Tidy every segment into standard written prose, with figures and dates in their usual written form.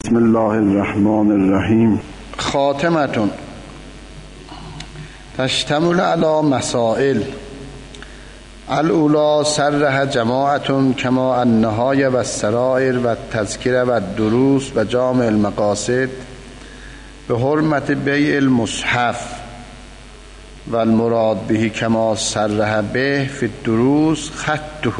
بسم الله الرحمن الرحیم. خاتمتون تشتمل علی مسائل الاولا صرح جماعتون کما النهایه و السرائر و التذکره و الدروس و جامع المقاصد به حرمت بیع المصحف و المراد به کما صرح به فی الدروس خطه.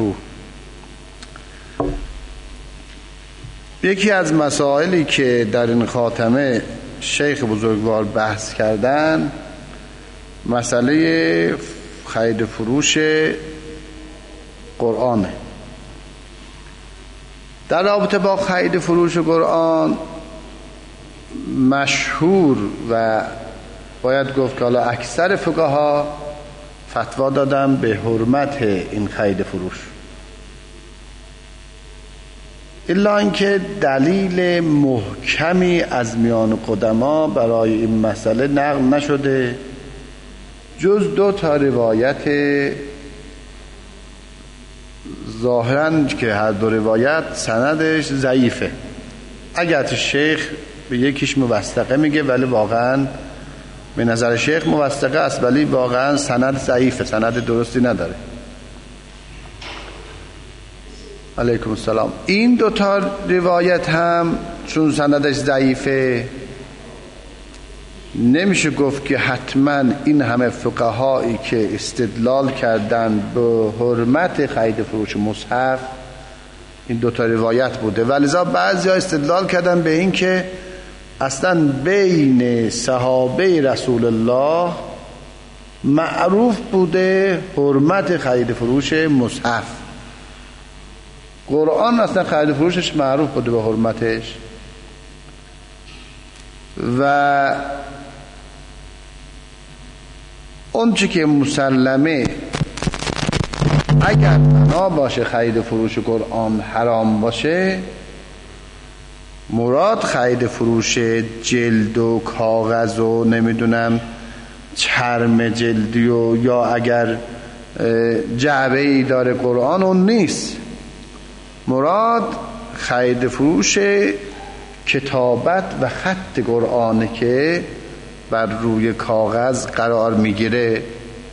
یکی از مسائلی که در این خاتمه شیخ بزرگوار بحث کردن مسئله خرید فروش قرآنه. در رابطه با خرید فروش قرآن مشهور و باید گفت که حالا اکثر فقها فتوا دادن به حرمت این خرید فروش، الا اینکه دلیل محکمی از میان قدما برای این مسئله نقل نشده جز 2 روایت ظاهراً که هر 2 روایت سندش ضعیفه. اگرچه شیخ به یکیش موثقه میگه ولی واقعاً به نظر شیخ موثقه است، ولی واقعاً سند ضعیفه، سند درستی نداره. علیکم السلام. این 2 روایت هم چون سندش ضعیفه نمیشه گفت که حتما این همه فقهایی که استدلال کردن به حرمت خرید فروش مصحف این 2 روایت بوده، ولذا بعضیا استدلال کردن به این که اصلا بین صحابه رسول الله معروف بوده حرمت خرید فروش مصحف. قرآن اصلا خرید فروشش معروف بوده به حرمتش و اون چی که مسلمه اگر بنا باشه خرید فروش قرآن حرام باشه، مراد خرید فروش جلد و کاغذ و نمیدونم چرم جلدی و یا اگر جعبه ای داره قرآن اون نیست. مراد خرید فروش کتابت و خط قرآنه که بر روی کاغذ قرار میگیره.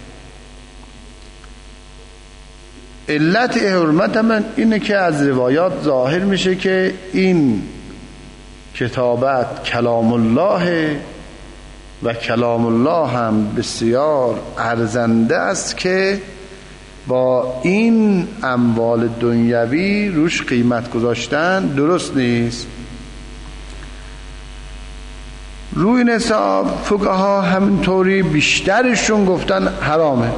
علت حرمت من اینه که از روایات ظاهر میشه که این کتابت کلام الله و کلام الله هم بسیار ارزنده است که با این اموال دنیوی روش قیمت گذاشتن درست نیست. روی این حساب فقها همینطوری بیشترشون گفتن حرامه،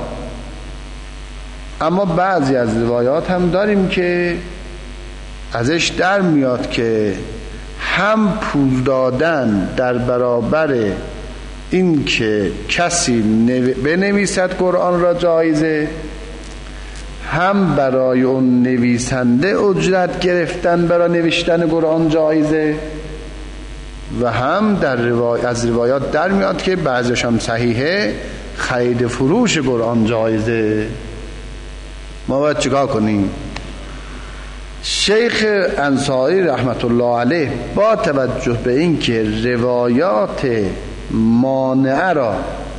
اما بعضی از روایات هم داریم که ازش در میاد که هم پول دادن در برابر این که کسی بنویسد قرآن را جایزه، هم برای اون نویسنده اجرت گرفتن برای نوشتن قرآن جایزه، و هم از روایات در میاد که بعضیش هم صحیحه خرید فروش قرآن جایزه. ما باید چیکار کنیم؟ شیخ انصاری رحمت الله علیه با توجه به این که روایات مانعه را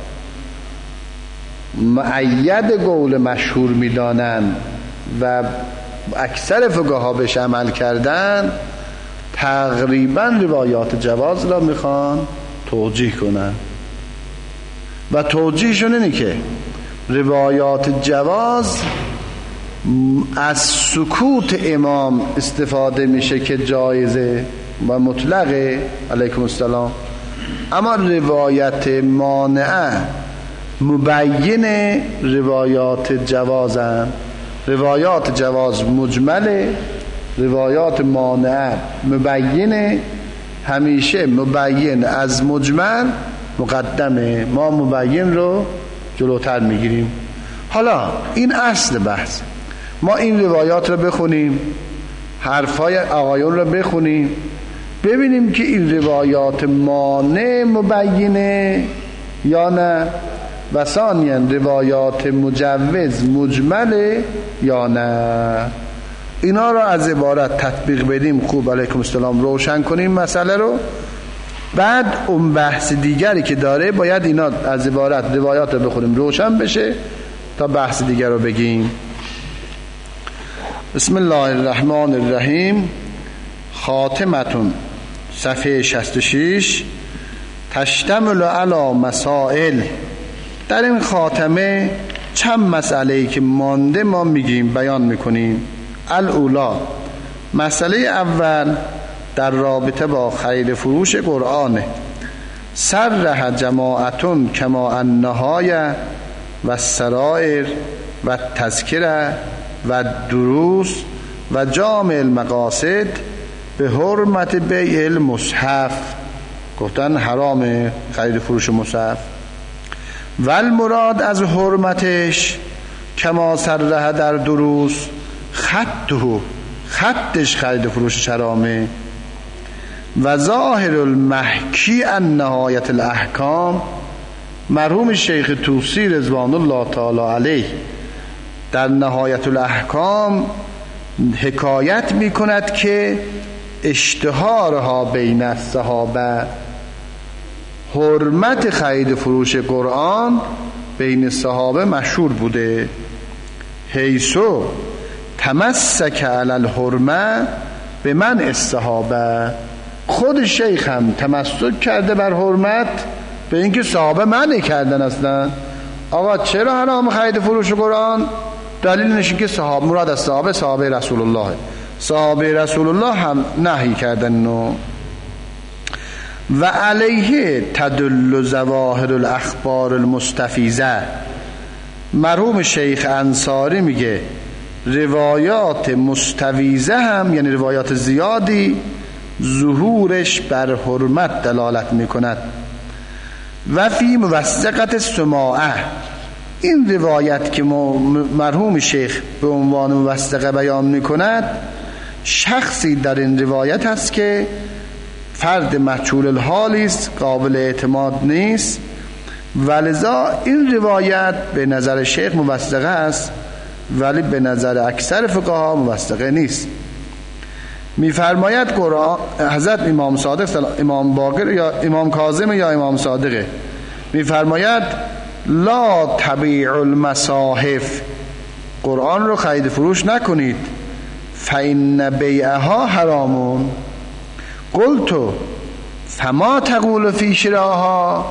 مؤید قول مشهور میدانند و اکثر فقها بهش عمل کردن، تقریبا روایات جواز را میخوان توجیه کنن و توجیهشون اینه که روایات جواز از سکوت امام استفاده میشه که جایزه و مطلقه. علیکم السلام. اما روایت مانعه مبین روایات جوازن. روایات جواز مجمله، روایات مانعه مبینه. همیشه مبین از مجمل مقدمه، ما مبین رو جلوتر میگیریم. حالا این اصل بحث، ما این روایات رو بخونیم، حرفای آقایون رو بخونیم، ببینیم که این روایات مانع مبینه یا نه، و ثانیاً روایات مجوز مجمله یا نه. اینا رو از عبارت تطبیق بدیم، خوب علیکم السلام روشن کنیم مسئله رو، بعد اون بحث دیگری که داره باید اینا از عبارت روایات رو بخونیم روشن بشه تا بحث دیگر رو بگیم. بسم الله الرحمن الرحیم. خاتمتون صفحه 66. تشتمل علی مسائل. در این خاتمه چند مسئله‌ای که مانده ما میگیم بیان میکنیم. الاولا، مسئله اول در رابطه با خرید فروش قرآن. صرح جماعتون کما النهایه و السرائر و تذکره و دروس و جامع المقاصد به حرمت بیع المصحف. گفتن حرام خرید فروش مصحف. و المراد از حرمتش کما صرح در دروس خطش خرید فروش حرامه. و ظاهر المحکی ان نهایت الاحکام. مرحوم شیخ طوسی رضوان الله تعالی علیه در نهایت الاحکام حکایت می کند که اشتهارها بین الصحابه، حرمت خرید فروش قرآن بین صحابه مشهور بوده. حیثو تمسک علی الحرمه به من الصحابه. خود شیخ هم تمسک کرده بر حرمت به اینکه صحابه منع کردن. اصلا آقا چرا حرام خرید فروش قرآن؟ دلیل نشین که صحابه، مراد از صحابه رسول الله، صحابه رسول الله هم نهی کردن نو. و علیه تدل ظواهر الاخبار المستفیضه. مرحوم شیخ انصاری میگه روایات مستفیضه هم، یعنی روایات زیادی، ظهورش بر حرمت دلالت میکند. و فی موثقت السماعه. این روایت که مرحوم شیخ به عنوان موثقه بیان میکند، شخصی در این روایت هست که فرد مجهول الحالی است، قابل اعتماد نیست، ولذا این روایت به نظر شیخ موثقه است، ولی به نظر اکثر فقها موثقه نیست. میفرماید قرآن، حضرت امام صادق، امام باقر یا امام کاظم یا امام صادقه، میفرماید لا تبیع المصاحف. قرآن رو خرید فروش نکنید. فإن بیعها حرامون. قلتو فما تقول فی شراها.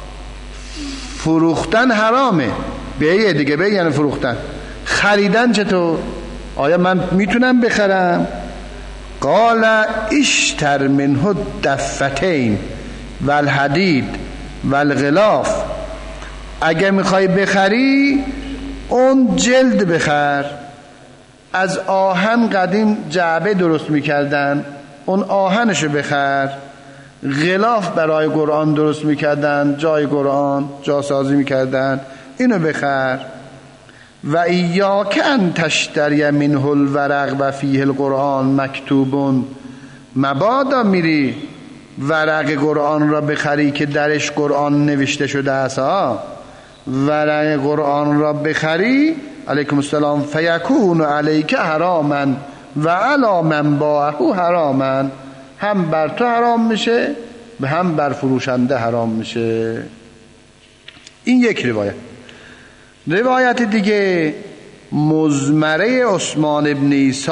فروختن حرامه. بیع دیگه، بیع یعنی فروختن. خریدن چطور؟ آیا من میتونم بخرم؟ قال اشتر منه دفتین والحدید والغلاف. اگه میخوای بخری اون جلد بخر. از آهن قدیم جعبه درست میکردن، اون آهنشو بخر. غلاف برای قرآن درست میکردن، جای قرآن جاسازی میکردن، اینو بخر. و ایاک ان تشتری منه الورق و فیه القرآن مکتوبون. مبادا میری ورق قرآن را بخری که درش قرآن نوشته شده است. ورق قرآن را بخری علیکم السلام فیکون علیک حراما و علی من باعه حراما. هم بر تو حرام میشه و هم بر فروشنده حرام میشه. این یک روایت. روایت دیگه مزمره عثمان ابن عیسی.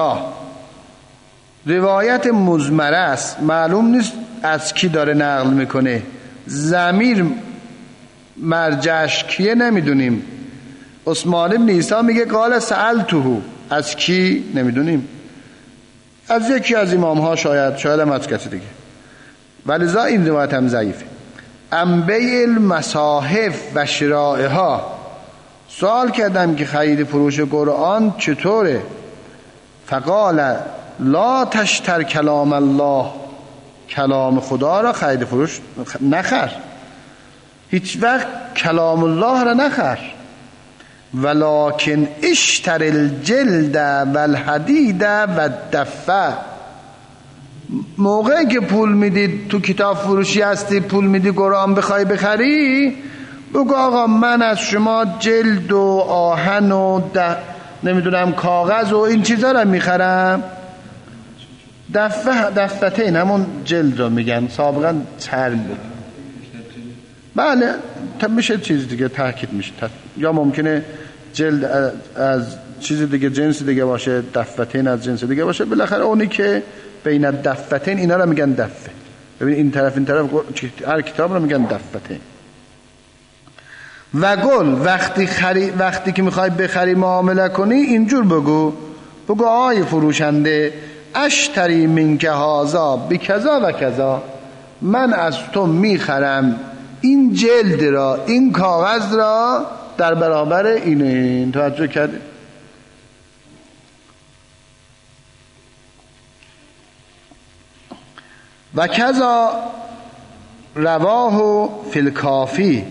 روایت مزمره است، معلوم نیست از کی داره نقل میکنه، ضمیر مرجعش کیه نمیدونیم. عثمان ابن عیسی میگه قال سألته. از کی نمیدونیم، از یکی از امام ها، شاید هم از کسی دیگه، ولذا این روایت هم ضعیفه. بیع المصاحف و شرائها. سوال کردم که خرید فروش قرآن چطوره؟ فقال لا تشتر کلام الله. کلام خدا را خرید فروش نخر، هیچ وقت کلام الله را نخر. ولکن اشتر الجلد والحدید والدفه. موقعی که پول میدید تو کتاب فروشی هستی، پول میدی قرآن بخوای بخری، بگو آقا من از شما جلد و آهن و نمیدونم کاغذ و این چیزا رو میخرم. دفتین همون جلد رو میگن، سابقا چرم بود. بله میشه چیز دیگه تاکید میشه، یا ممکنه جلد از چیز دیگه جنس دیگه باشه، دفتین از جنس دیگه باشه. بالاخره اونی که بین دفتین اینا رو میگن دفه. ببین این طرف هر کتاب رو میگن دفتین. و گل وقتی که میخوای بخری معامله کنی اینجور بگو آی فروشنده اشتری منک هذا بکذا و کذا، من از تو میخرم این جلد را، این کاغذ را در برابر این. توجه کردی؟ و کذا رواه فی الکافی.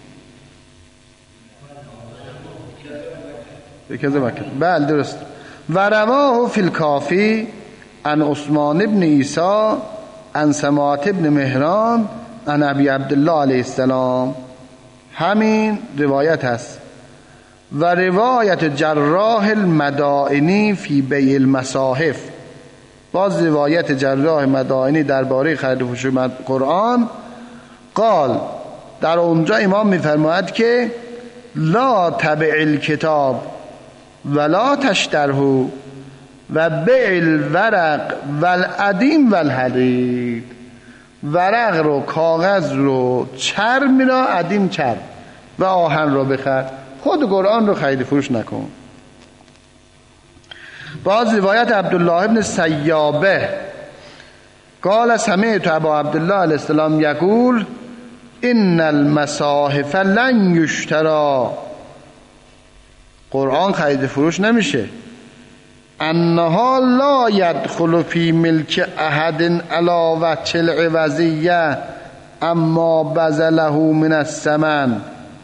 بله درست. و رواه فی الکافی عن عثمان ابن عیسی عن سماط ابن مهران عن ابی عبدالله علیه السلام. همین روایت هست. و روایت جراح المدائنی فی بیع المصاحف، باز روایت جراح مدائنی درباره خرید و فروش قرآن. قال، در اونجا امام میفرماید که لا تبع الکتاب ولا تشتره و بیع الورق والعدیم والحدید. ورق رو، کاغذ رو، چرم را، عدیم چرم و آهن رو بخر، خود قرآن رو خرید فروش نکن. باز روایت عبدالله ابن سیابه قال سمعت ابا عبدالله علیه السلام یقول ان المصاحف لن یشترى، قرآن خرید فروش نمیشه. انها لا يدخل فی ملک احد علی وجه العوضیه اما بذله من الثمن.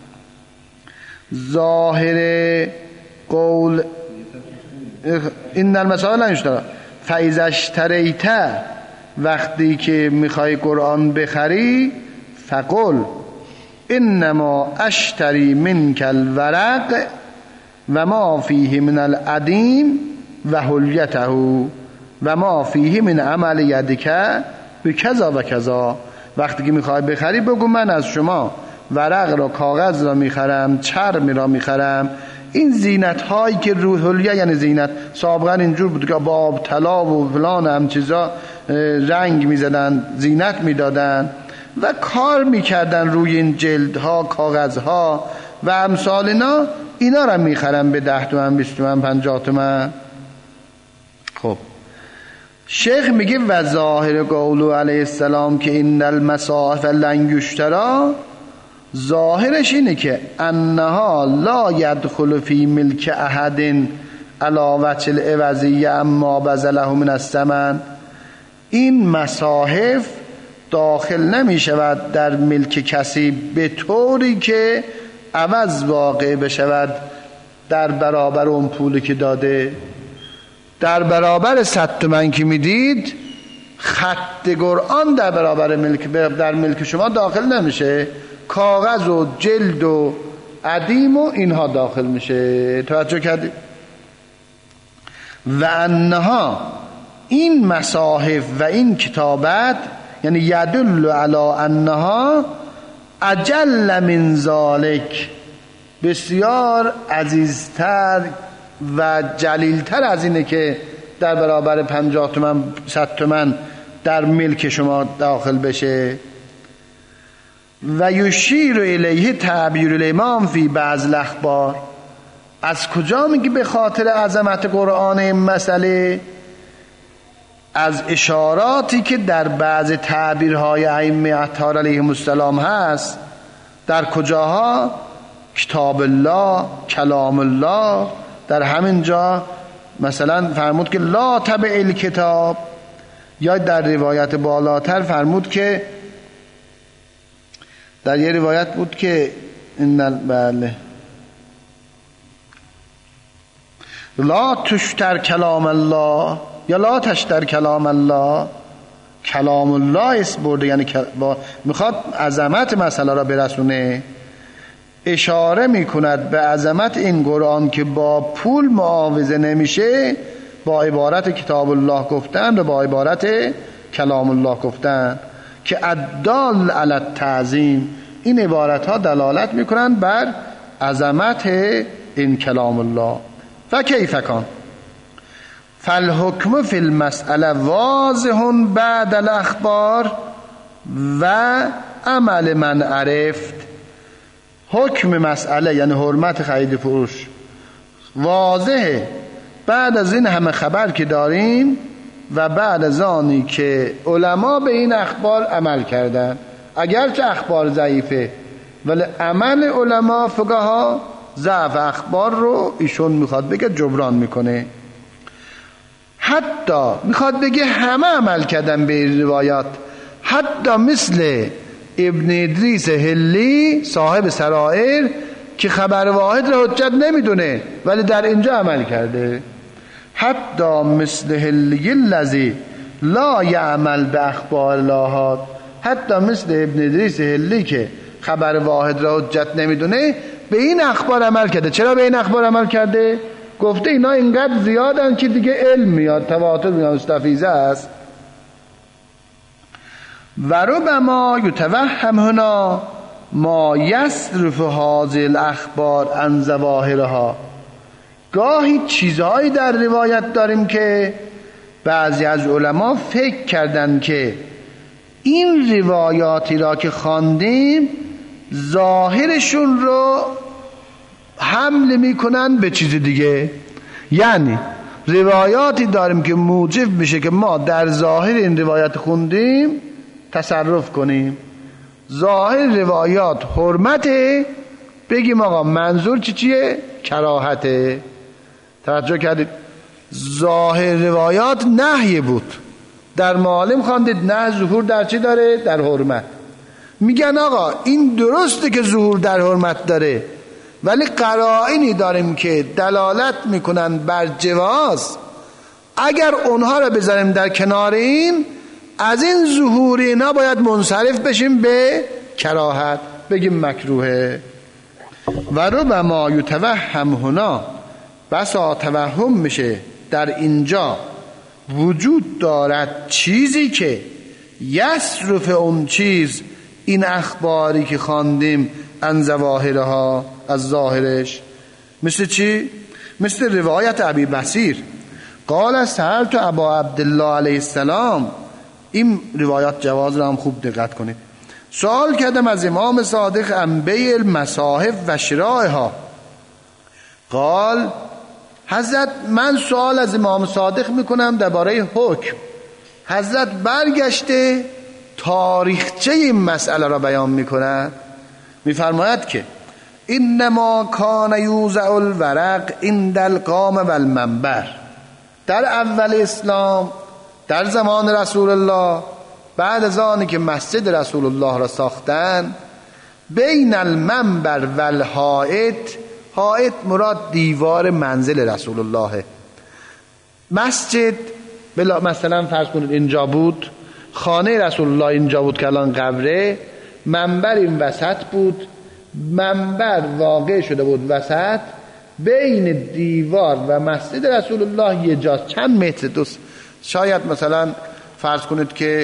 ظاهر قول این المصاحف لن یشترى فاذا اشتریت، وقتی که میخوای قرآن بخری فقل انما اشتری منک الورق و ما فیه من العدیم و حلیته و ما فیه من عمل یدک بکذا و کذا. وقتی که میخوای بخری بگو من از شما ورق را، کاغذ را میخرم، چرم را میخرم، این زینت هایی که روح حلیه یعنی زینت، سابقا اینجور بود که با آب طلا و فلان هم چیزا رنگ میزدن، زینت میدادن و کار میکردن روی این جلدها، کاغذها و امثال اینا را میخرم به 10 تومن، 20 تومن، 50 تومن. خب شیخ میگه و ظاهر قوله علیه السلام که این المصاحف لن یشترى، ظاهرش اینه که انها لا يدخل فی ملک احد علی وجه العوضیه اما بذله من الثمن. این مصاحف داخل نمی شود در ملک کسی به طوری که عوض واقع بشود در برابر اون پولی که داده. در برابر 100 تومن که میدید، خط قرآن در برابر در ملک شما داخل نمیشه، کاغذ و جلد و عدیم و اینها داخل میشه. توجه کردید؟ و انها، این مصاحف و این کتابت، یعنی یدل علی انها اجل من ذالک، بسیار عزیزتر و جلیلتر از اینه که در برابر 50 تومن 100 تومن در ملک شما داخل بشه. و یشیر الیه تعبیر الامام فی بعض الاخبار. از کجا میگه به خاطر عظمت قرآن این مسئله؟ از اشاراتی که در بعض تعبیرهای ائمه اطهار علیهم السلام هست. در کجاها؟ کتاب الله، کلام الله. در همین جا مثلا فرمود که لا تبع الکتاب، یا در روایت بالاتر فرمود که در یه روایت بود که بله لا تشتر کلام الله یا لا تشتر کلام الله. کلام الله اسم برده، یعنی میخواد عظمت مسئله را برسونه. اشاره میکند به عظمت این قرآن که با پول معاوضه نمیشه، با عبارت کتاب الله گفتن و با عبارت کلام الله گفتن که الدال علی التعظیم. این عبارت ها دلالت میکنند بر عظمت این کلام الله. فکیف کان فالحکم فی المسئله واضح بعد الاخبار و عمل من عرفت. حکم مسئله یعنی حرمت خرید فروش واضحه بعد از این همه خبر که داریم و بعد از آنی که علما به این اخبار عمل کردن. اگرچه اخبار ضعیفه ولی عمل علما فقها ضعف اخبار رو ایشون میخواد بگه جبران میکنه. حتی میخواد بگه همه عمل کردن به این روایات، حتی مثل ابن ادریس هلی صاحب سرائر که خبر واحد را حجت نمیدونه ولی در اینجا عمل کرده. حتی مثل هلی الذی لا یعمل به اخبار الاحاد، حتی مثل ابن ادریس هلی که خبر واحد را حجت نمیدونه به این اخبار عمل کرده. چرا به این اخبار عمل کرده؟ گفته اینا اینقدر زیادن که دیگه علم میاد، تواتر میاد، مستفیضه است. و ربما یتوهم هنا ما یصرف هذه الاخبار عن ظواهرها. گاهی چیزهایی در روایت داریم که بعضی از علما فکر کردن که این روایاتی را که خواندیم ظاهرشون رو حمل میکنن به چیز دیگه. یعنی روایاتی داریم که موجب میشه که ما در ظاهر این روایت خوندیم تصرف کنیم. ظاهر روایات حرمته، بگیم آقا منظور چیه؟ کراهته. توجه کردید؟ ظاهر روایات نهی بود، در معالم خواندید نه ظهور در چی داره؟ در حرمت. میگن آقا این درسته که ظهور در حرمت داره ولی قرائنی داریم که دلالت میکنن بر جواز. اگر اونها رو بذاریم در کنار این، از این ظهور اینا باید منصرف بشیم به کراهت، بگیم مکروهه. و ربما یتوهم هنا، بسا توهم میشه در اینجا وجود دارد چیزی که یصرف اون چیز، این اخباری که خواندیم، عن ظواهرها، از ظاهرش. مثل چی؟ مثل روایت ابی بصیر قال سألت ابا عبدالله علیه السلام. این روایات جواز را هم خوب دقت کنید. سوال کردم از امام صادق عن بیع المصاحف و شرائها. قال حضرت من سوال از امام صادق میکنم درباره حکم. حضرت برگشته تاریخچه این مسئله را بیان میکند. میفرماید که انما کان یوزع الورق عند القام و المنبر. در اول اسلام، در زمان رسول الله، بعد از آنی که مسجد رسول الله را ساختن، بین المنبر و الحائط، حائط مراد دیوار منزل رسول الله. مسجد مثلا فرض کنید اینجا بود، خانه رسول الله اینجا بود که الان قبره، منبر این وسط بود، منبر واقع شده بود وسط، بین دیوار و مسجد رسول الله یه جاست. چند متر؟ دوست شاید مثلا فرض کنید که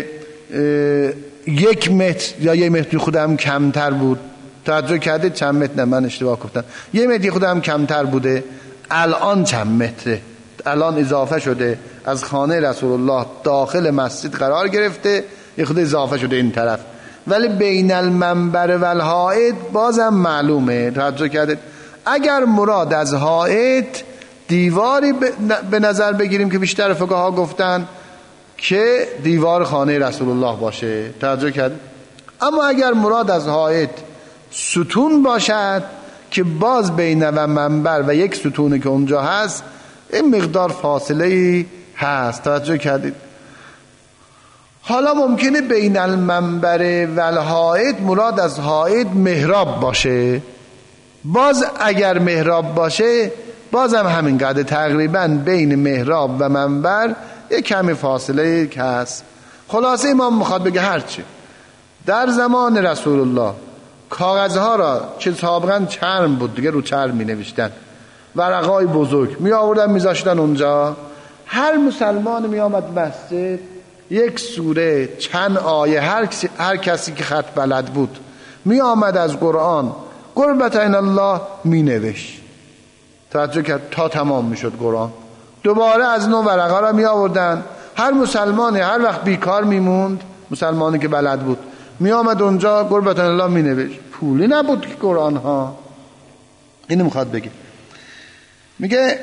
1 متر یا 1 متر خودم کمتر بود. توجه کردید؟ چند متر؟ نه من اشتباه گفتم، 1 متر خودم کمتر بوده. الان چند متره؟ الان اضافه شده، از خانه رسول الله داخل مسجد قرار گرفته، یه خود اضافه شده این طرف. ولی بین المنبر و الحائط بازم معلومه. توجه کردید؟ اگر مراد از حائط دیواری به نظر بگیریم که بیشتر فقها گفتن که دیوار خانه رسول الله باشه. توجه کردید؟ اما اگر مراد از حائط ستون باشد که باز بین و منبر و یک ستونی که اونجا هست این مقدار فاصله هست. توجه کردید؟ حالا ممکنه بین المنبر و الحائط مراد از حائط محراب باشه. باز اگر محراب باشه بازم همینقدر، تقریبا بین محراب و منبر یک کمی فاصله هست. خلاصه امام میخواد بگه هرچی در زمان رسول الله کاغذها را که سابقا چرم بود دیگه رو چرم می نوشتن، ورقای بزرگ می آوردن می ذاشتن اونجا. هر مسلمان می آمد مسجد یک سوره چند آیه هر کسی که خط بلد بود می آمد از قرآن قربت این الله می نوشت. توجه کرد تا تمام می شد قرآن. دوباره از نو ورقا را می آوردن. هر مسلمانی هر وقت بیکار می موند، مسلمانی که بلد بود می آمد اونجا قربت این الله می نوشت. پولی نبود که قرآن ها. اینو میخواد بگه. میگه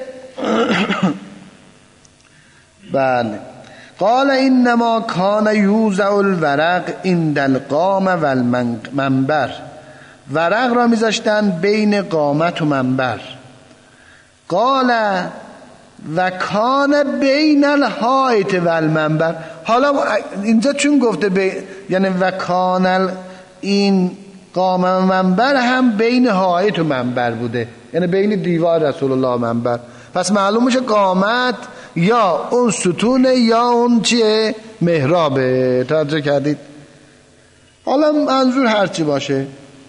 بله قال انما کان یوزع الورق عند القامه و المنبر. ورق را میذاشتن بین قامت و منبر. قال و کان بین الحائط و المنبر. حالا اینجا چون گفته یعنی و کان این قامه و منبر هم بین حائط و منبر بوده، یعنی بین دیوار رسول الله منبر. پس معلوم میشه قامت یا اون ستونه یا اون چیه محرابه. توجه کردید؟ حالا منظور هرچی باشه.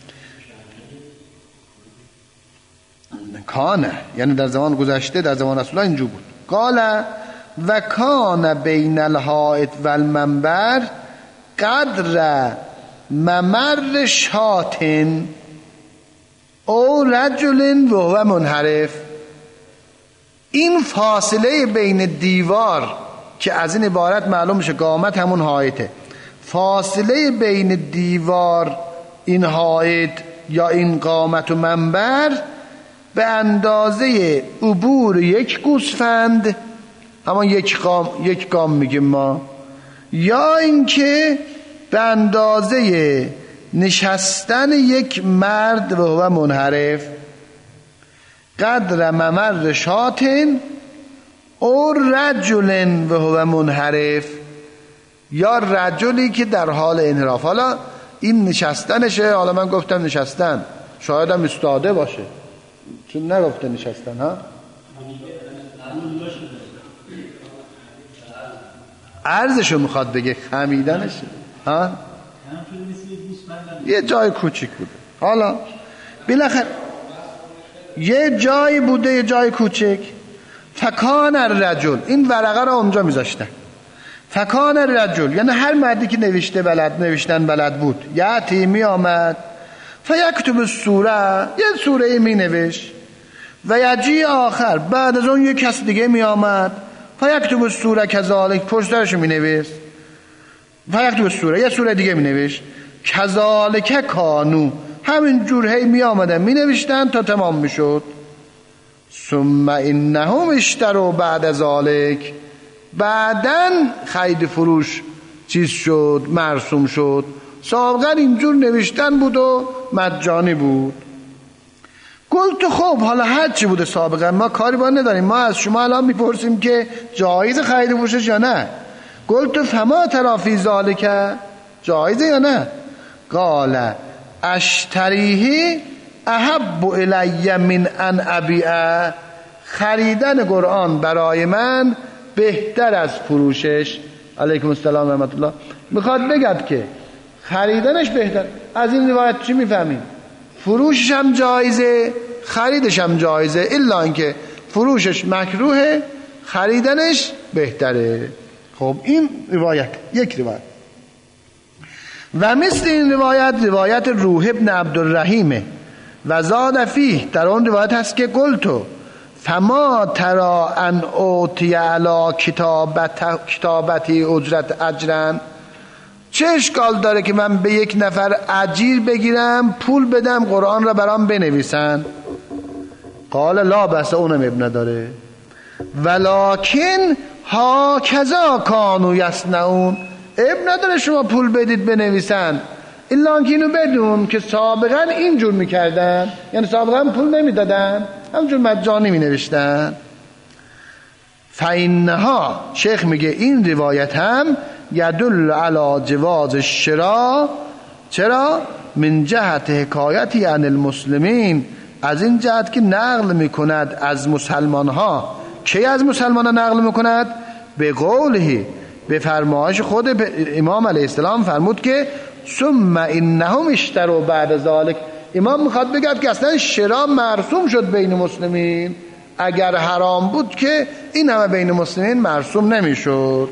کانه یعنی در زمان گذشته، در زمان رسول الله اینجور بود. قال و کان بین الحائط و المنبر قدر ممر شاتن او رجل و هو منحرف. این فاصله بین دیوار که از این عبارت معلوم میشه قامت همون حائطه، فاصله بین دیوار این حائط یا این قامت و منبر به اندازه عبور یک گوسفند، همان یک گام میگیم ما، یا اینکه به اندازه نشستن یک مرد و هو منحرف. قدر ممر شاتن او رجل و هو منحرف، یا رجلی که در حال انحراف. حالا این نشستنشه، حالا من گفتم نشستن، شاید هم استاده باشه چون نگفته نشستن ها. عرضشو میخواد بگه، خمیدنشه ها. یه جای کوچیک بوده، حالا بالاخره یه جایی بوده، یه جای کوچیک. فکان الرجل، این ورقه را اونجا میذاشتن. فکان الرجل یعنی هر مردی که نوشتن بلد بود، یعتی می آمد فیکتب السوره، یه سوره می نوشت، و یجی آخر بعد از اون یه کس دیگه می آمد فیکتب السوره کذالک، پشترشو می نوشت. فیکتب السوره یه سوره دیگه می نوشت، کذالک کانو، همین جور هی می آمدن می نوشتن تا تمام می شد. ثم انهم اشتروا بعد ذلک، بعدن خرید فروش چیز شد، مرسوم شد. سابقا اینجور نوشتن بود و مجانی بود. گفت خب حالا هر چی بوده سابقا ما کاری با نداریم، ما از شما الان میپرسیم که جایز خرید فروشش یا نه. گفت فما ترى فی ذلک، جایزه یا نه؟ قال اشتریه احب الی من ان ابیع، خریدن قرآن برای من بهتر از فروشش. علیکم السلام و رحمت الله. میخواد بگد که خریدنش بهتر. از این روایت چی میفهمیم؟ فروشش هم جایزه، خریدش هم جایزه، الا اینکه فروشش مکروهه، خریدنش بهتره. خب این روایت یک روایت. و مثل این روایت روح ابن عبدالرحیمه و زاد فیه، در اون روایت هست که قلتو فما ترى ان اوتی علی کتابتی اجرت اجرن، چه اشکال داره که من به یک نفر اجیر بگیرم پول بدم قرآن را برام بنویسن؟ قال لا بس، اونم اب نداره. ولکن هاکذا کانوا یصنعون، اب نداره شما پول بدید بنویسن، الا که اینو بدون که سابقا اینجور میکردن، یعنی سابقا پول نمیدادن، همجور مجانی می نوشتن. فإنها، شیخ میگه این روایت هم یدل علی جواز الشراء، چرا؟ من جهت حکایتی عن المسلمین، از این جهت که نقل میکند از مسلمان ها. کی از مسلمان ها نقل میکند؟ به قوله، به فرمایش خود امام علیه السلام فرمود که ثم انهم اشتروا بعد ذلك. امام میخواد بگه که اصلا شرا مرسوم شد بین مسلمین، اگر حرام بود که این همه بین مسلمین مرسوم نمیشد.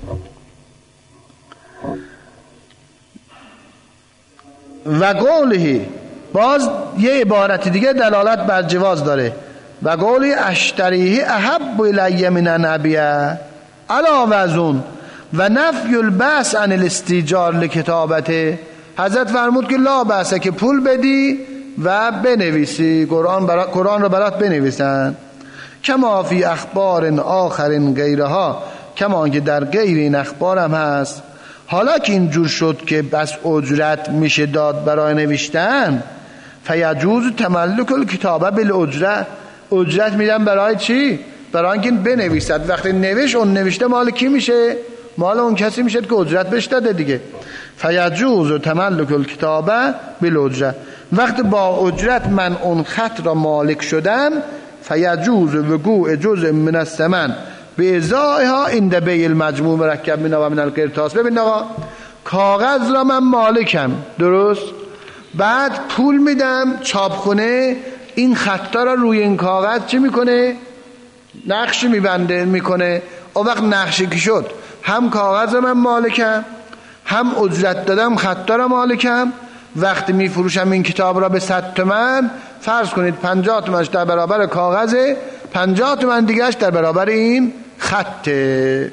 و قوله، باز یه عبارت دیگه دلالت بر جواز داره، و قوله اشتریه احب الی من نبیه علا وزون و نفی البأس عن الاستیجار لکتابته. حضرت فرمود که لا بأسه که پول بدی و بنویسی، قرآن رو برات بنویسن. کما فی اخبار آخر غیرها، کما که در غیر این اخبار هم هست. حالا که اینجور شد که بس اجرت میشه داد برای نوشتن، فیجوز تملک الکتابه بالاجره، اجرت میدن برای چی؟ برای اینکه بنویسد. وقتی نوشت، اون نوشته مال کی میشه؟ مال اون کسی میشه که اجرت بهش داده دیگه. فیجوز تملک الکتابه بالاجره، وقتی با اجرت من اون خط را مالک شدم، فیجوز وقوع جزء من الثمن به ازایها عند بیع المجموع مرکب من و من القرطاس. ببین آقا، کاغذ را من مالکم، درست؟ بعد پول میدم چاپخونه، این خطا را روی این کاغذ چی میکنه؟ نقشی میکنه. اون وقت نقشی که شد، هم کاغذ را من مالکم، هم اجرت دادم خطا را مالکم. وقتی میفروشم این کتاب را به 100 تومن، فرض کنید 50 تومنش در برابر کاغذه، 50 تومن دیگهش در برابر این خطه.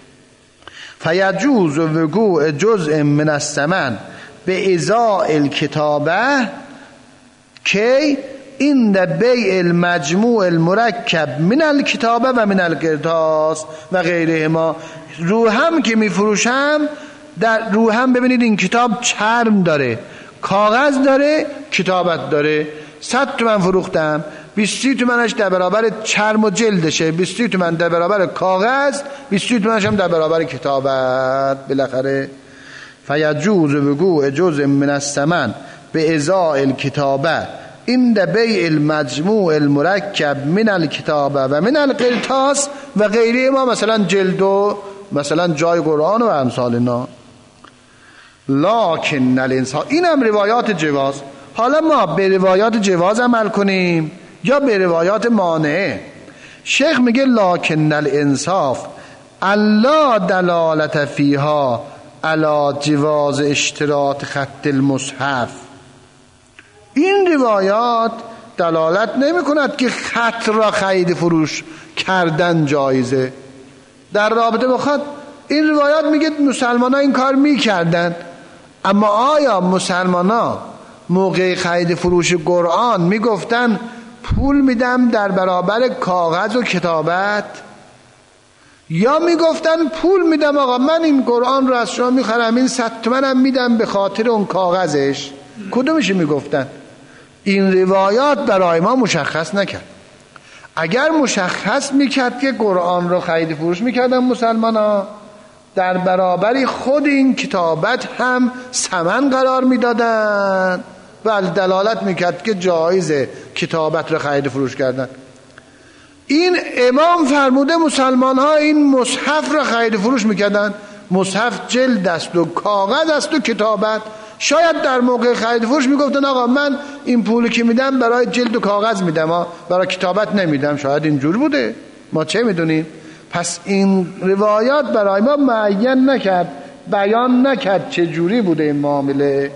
فیجوز وقوع جزء من الثمن به ازاء الکتابه کی عند بیع المجموع المرکب من الکتابه و من القرطاس و غیره. ما رو هم که میفروشم، در رو هم ببینید این کتاب چرم داره، کاغذ داره، کتابت داره. 100 تومن فروختم، 20 تومنش در برابر چرم و جلدشه، 20 تومن در برابر کاغذ، 20 تومنش هم در برابر کتابت. بالاخره فیجوز وقوع جزء من الثمن به ازاء الکتابه عند بیع المجموع المرکب من الکتابه و من القرطاس و غیره. ما مثلا جلد و مثلا جای قرآن و امثال اینا. لکن الانسان، این هم روایات جواز. حالا ما به روایات جواز عمل کنیم یا به روایات مانعه؟ شیخ میگه لکن الانصاف الا دلالت فیها علی جواز اشتراط خط المصحف. این روایات دلالت نمی کند که خط را خرید فروش کردن جایزه. در رابطه با خط این روایات میگه مسلمان ها این کار میکردن، اما آیا مسلمان ها موقع خرید فروش قرآن میگفتن پول میدم در برابر کاغذ و کتابت، یا میگفتن پول میدم آقا من این قرآن رو از شما میخرم، این 100 تومنم میدم به خاطر اون کاغذش؟ کدومش میگفتن؟ این روایات برای ما مشخص نکرد. اگر مشخص میکرد که قرآن رو خرید فروش میکردن مسلمان ها، در برابر خود این کتابت هم ثمن قرار میدادن و دلالت میکرد که جایزه کتابت رو خرید فروش کردن. این امام فرموده مسلمان ها این مصحف رو خرید فروش میکردن. مصحف جلد است و کاغذ است و کتابت. شاید در موقع خرید فروش میگفتن آقا من این پولی که میدم برای جلد و کاغذ میدم، برای کتابت نمیدم. شاید اینجور بوده، ما چه میدونیم؟ پس این روایات برای ما معین نکرد، بیان نکرد چه جوری بوده این معامله.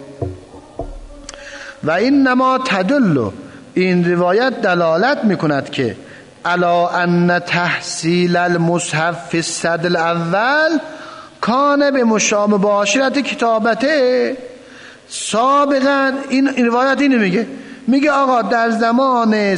و این نما تدل، این روایت دلالت میکند که علا ان تحصیل المصحف فی الصدر الاول کان به مباشرت کتابته. سابقا این روایت اینو میگه آقا در زمان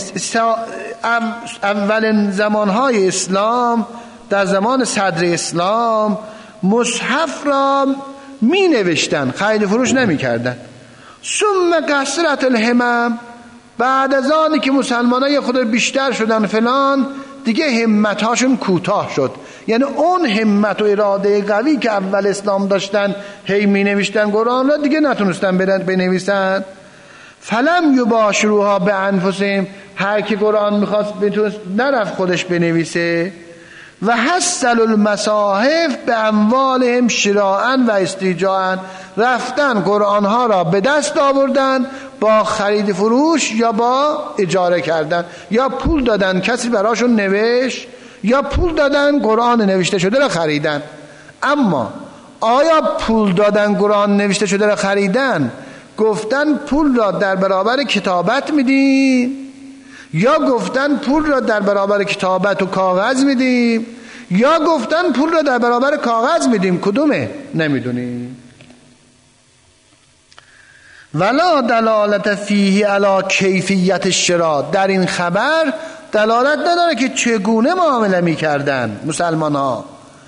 اول زمانهای اسلام، در زمان صدر اسلام مصحف را می نوشتن، خرید فروش نمی کردن. ثم کثرت الهمم، بعد از آنی که مسلمان ها یه خود بیشتر شدن فلان، دیگه همت هاشون کوتاه شد. یعنی اون همت و اراده قوی که اول اسلام داشتن هی می نوشتن قرآن را، دیگه نتونستن بنویسن. فلم یباشروها به انفسهم، هر کی قرآن میخواست نرفت خودش بنویسه. و حصل المصاحف به اموالهم شراعا و استیجاعا، رفتن قرآن ها را به دست آوردن با خرید فروش یا با اجاره کردن، یا پول دادن کسی براشون نوشت یا پول دادن قرآن نوشته شده را خریدن. اما آیا پول دادن قرآن نوشته شده را خریدن گفتن پول را در برابر کتابت میدیم، یا گفتن پول را در برابر کتابت و کاغذ میدیم، یا گفتن پول را در برابر کاغذ میدیم؟ کدومه؟ نمیدونیم. ولا دلالت فیه علی کیفیت الشراء، در این خبر دلالت نداره که چگونه معامله میکردن مسلمان ها.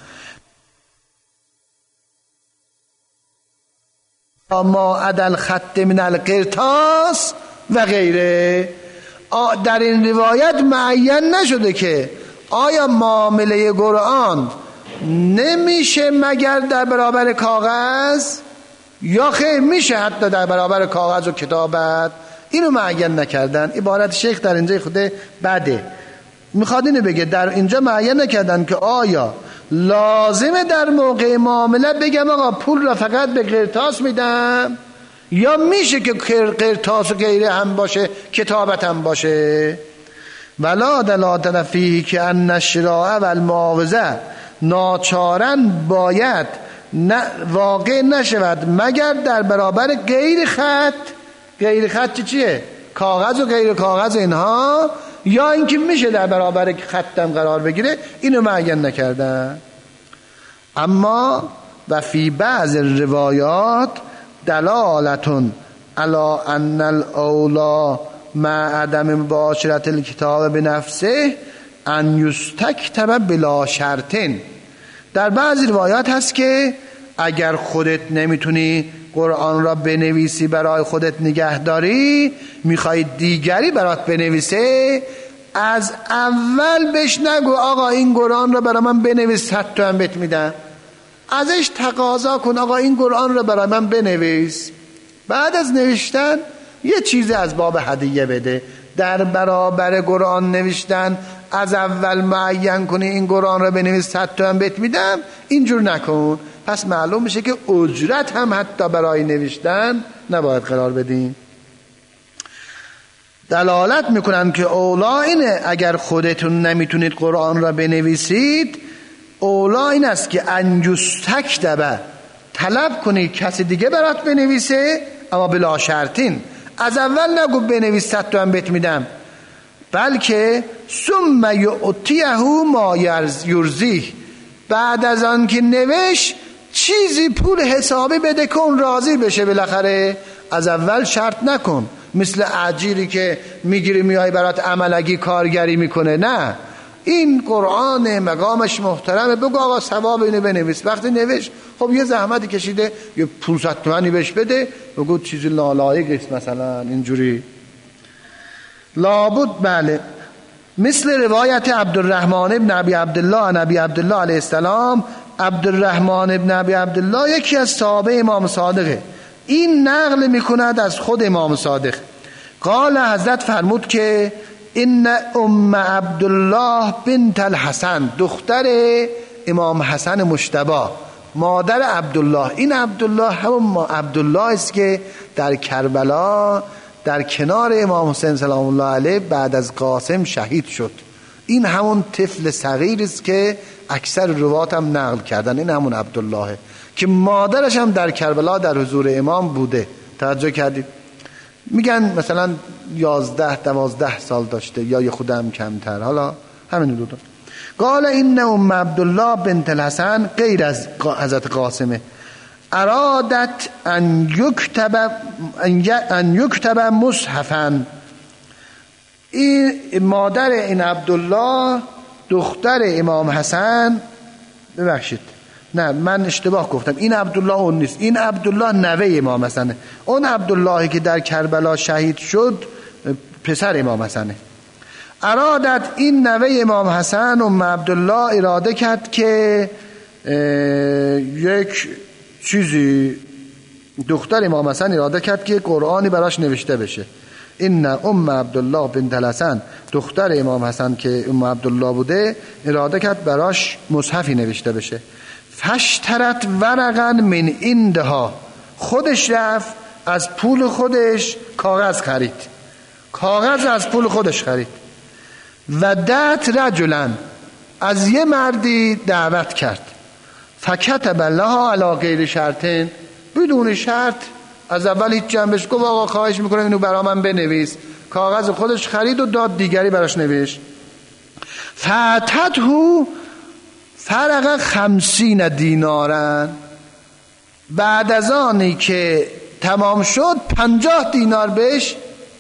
ما عدل خط من القرطاس و غیره، در این روایت معین نشده که آیا معامله قرآن نمیشه مگر در برابر کاغذ، یا خیر میشه حتی در برابر کاغذ و کتابت. اینو معین نکردن. عبارت شیخ در اینجا خود بده، میخواد اینو بگه در اینجا معین نکردن که آیا لازمه در موقع معامله بگم آقا پول را فقط به قرطاس میدم، یا میشه که قرطاس و غیره هم باشه کتابت هم باشه. ولا دلالت فیه که ان الشراء و المعاوضه ناچارن باید واقع نشود مگر در برابر غیر خط. غیر خط چیه؟ کاغذ و غیر کاغذ اینها، یا اینکه میشه در برابر خطم قرار بگیره. اینو معین نکردن. اما و فی بعض الروایات دلالتون علی ان الاولا مع عدم مباشرت الکتاب بنفسه ان یستکتب بلا شرطن. در بعضی روایات هست که اگر خودت نمیتونی قرآن را بنویسی برای خودت نگهداری، میخوای دیگری برات بنویسه، از اول بهش نگو آقا این قرآن را برای من بنویس 100 تومن بهت میدم. ازش تقاضا کن آقا این قرآن را برای من بنویس. بعد از نوشتن یه چیزی از باب هدیه بده. در برابر قرآن نوشتن از اول معین کنی این قرآن را بنویس 100 تومن بهت میدم، اینجور نکن. پس معلوم میشه که اجرت هم حتی برای نوشتن نباید قرار بدیم. دلالت میکنن که اولا اینه اگر خودتون نمیتونید قرآن را بنویسید، اولا این است که انجستکتبه، طلب کنی کسی دیگه برات بنویسه، اما بلا شرطین. از اول نگو بنویس 100 تومن بهت میدم، بلکه ثم یعطیه ما یرضیه، بعد از آن که نوشت چیزی پول حسابی بده کن راضی بشه بالاخره. از اول شرط نکن مثل اجیری که میگیری میای برات عملگی کارگری میکنه. نه، این قرآن مقامش محترمه، بگو آقا ثواب اینو بنویس. وقتی نوشت خب یه زحمتی کشیده، یه 500 تومانی بهش بده، بگو چیزی نالایق است مثلا اینجوری. لابد بله، مثل روایت عبدالرحمن ابن ابی عبدالله نبی عبدالله علیه السلام. عبدالرحمن ابن ابی عبدالله یکی از صحابه امام صادقه. این نقل میکند از خود امام صادق. قال، حضرت فرمود که ان ام عبدالله بنت الحسن، دختر امام حسن مجتبی، مادر عبدالله. این عبدالله همون عبدالله است که در کربلا در کنار امام حسین سلام الله علیه بعد از قاسم شهید شد. این همون طفل صغیر است که اکثر روات هم نقل کردن. این همون عبدالله که مادرش هم در کربلا در حضور امام بوده. توجه کردید؟ میگن مثلا 11-12 سال داشته یا یه خودم کمتر، حالا همین دو. قال این ام عبدالله بنت الحسن غیر از حضرت قاسمه، ارادت ان یکتب مصحفا. این مادر این عبدالله دختر امام حسن، ببخشید نه من اشتباه گفتم، این عبدالله اون نیست، این عبدالله نوه امام حسنه. اون عبداللهی که در کربلا شهید شد پسر امام حسنه. ارادت، این نوه امام حسن ام عبدالله اراده کرد که یک چیزی، دختر امام حسن اراده کرد که قرآنی براش نوشته بشه. این ام عبدالله بنت الحسن دختر امام حسن که ام عبدالله بوده اراده کرد براش مصحفی نوشته بشه. فشترت ورقا من عندها، خودش رفت از پول خودش کاغذ خرید، کاغذ از پول خودش خرید. و دعت رجلا، از یه مردی دعوت کرد. فکتب لها علی غیر شرطین، بدون شرط، از اول هیچ جنبش گفت آقا خواهش میکنم اینو برا من بنویس. کاغذ خودش خرید و داد دیگری براش نوشت. فاتته فرق 50 دینارن، بعد از آنی که تمام شد 50 دینار بهش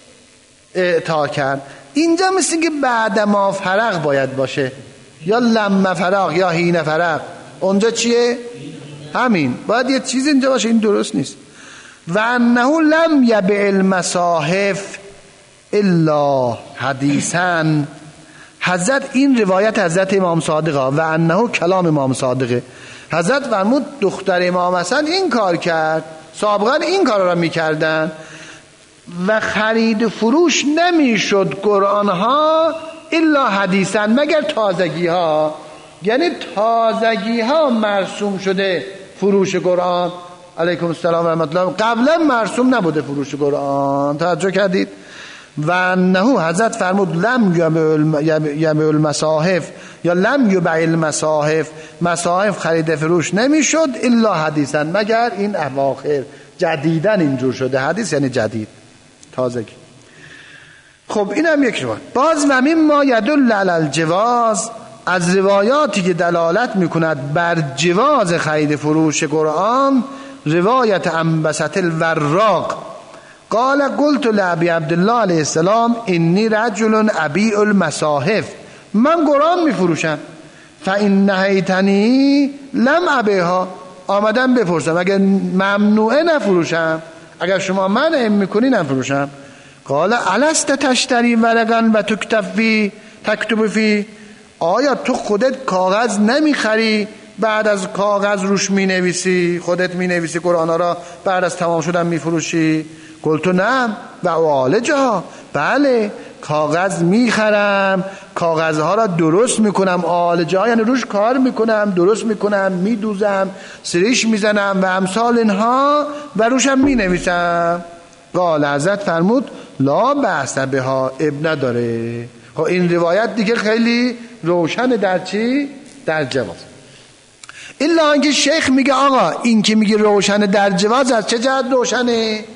اعطا کرد. اینجا مثل که بعد ما فرق باید باشه، یا لما فرق یا حین فرق. اونجا چیه؟ همین باید یه چیز اینجا باشه، این درست نیست. و انه لم یبع المصاحف الا حدیثا، حضرت این روایت حضرت امام صادقه و انه کلام امام صادقه. حضرت فرمود دختر امام حسن این کار کرد، سابقا این کار را میکردن و خرید فروش نمیشد قرآن ها الا حدیثا، مگر تازگی ها. یعنی تازگی ها مرسوم شده فروش قرآن. علیکم السلام و رحمت الله. قبلا مرسوم نبوده فروش قرآن، توجه کردید؟ و انه حضرت فرمود لم یبع المصاحف یا لم یبع المصاحف، مصاحف خرید فروش نمیشد الا حدیثا، مگر این اواخر جدیدن اینجور شده. حدیث یعنی جدید، تازگی. خب این هم یک روایت. باز و مما یدل علی الجواز، از روایاتی که دلالت میکند بر جواز خرید فروش قرآن، روایت انبسط الوراق قال قلت لابی عبدالله علیه السلام انی رجل ابیع المصاحف، من قرآن میفروشم. فان نهیتنی لم ابیعها، آمدم بپرسم اگر ممنوعه نفروشم، اگر شما منع میکنی نفروشم. قال الست تشتری ورقا و تکتب فی، آیا تو خودت کاغذ نمیخری بعد از کاغذ روش مینویسی، خودت مینویسی قرآن را بعد از تمام شدن میفروشی؟ گلتو نه و عالجها، بله کاغذ میخرم، کاغذها را درست میکنم، عالجها یعنی روش کار میکنم، درست میکنم، میدوزم، سریش میزنم و امثال اینها و روشم مینویسم. قال حضرت فرمود لا بأس بها، اب نداره. خب این روایت دیگه خیلی روشنه در چی؟ در جواز. الا اینکه شیخ میگه آقا این که میگه روشنه در جواز، از چه جهت روشنه؟